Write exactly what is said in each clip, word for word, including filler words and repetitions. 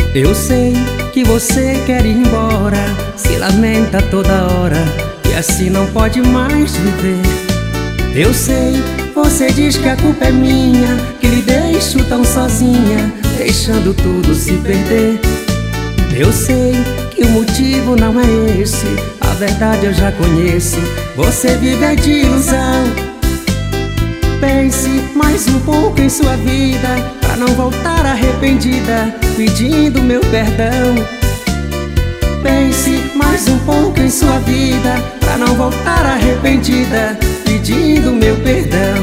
Eu sei que você quer ir embora, se lamenta toda hora e assim não pode mais viver. Eu sei, você diz que a culpa é minha, que lhe deixo tão sozinha, deixando tudo se perder. Eu sei que o motivo não é esse, a verdade eu já conheço, você vive de ilusão. Pense mais um pouco em sua vida, pra não voltar arrependida, pedindo meu perdão. Pense mais um pouco em sua vida, pra não voltar arrependida, pedindo meu perdão.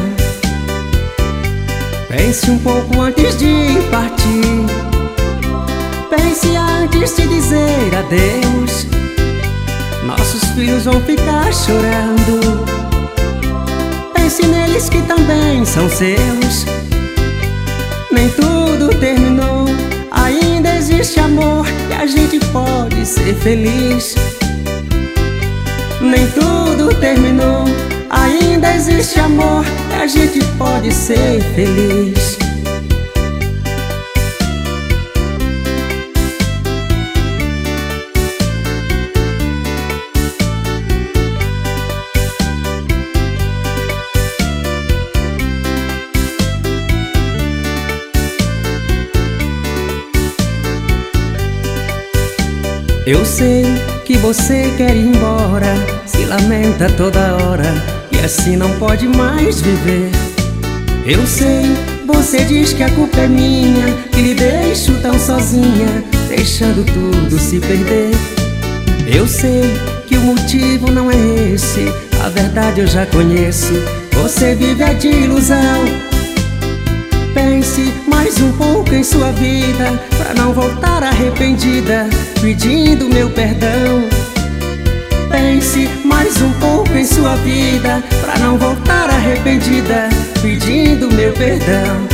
Pense um pouco antes de partir, pense antes de dizer adeus. Nossos filhos vão ficar chorando, pense neles que também são seus. Nem tudo terminou, ainda existe amor e a gente pode ser feliz. Nem tudo terminou, ainda existe amor e a gente pode ser feliz. Eu sei que você quer ir embora, se lamenta toda hora e assim não pode mais viver. Eu sei, você diz que a culpa é minha, que lhe deixo tão sozinha, deixando tudo se perder. Eu sei que o motivo não é esse, a verdade eu já conheço, você vive de ilusão. Pense mais um pouco em sua vida, pra não voltar arrependida, pedindo meu perdão. Pense mais um pouco em sua vida, pra não voltar arrependida, pedindo meu perdão.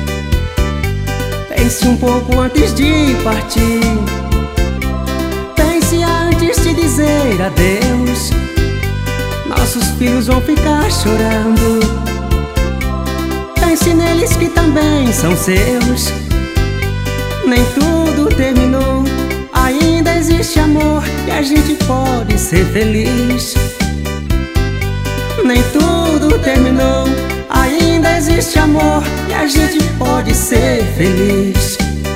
Pense um pouco antes de partir, pense antes de dizer adeus. Nossos filhos vão ficar chorando, pense neles que também são seus. Nem tudo terminou, ainda existe amor e a gente pode ser feliz. Nem tudo terminou, ainda existe amor e a gente pode ser feliz.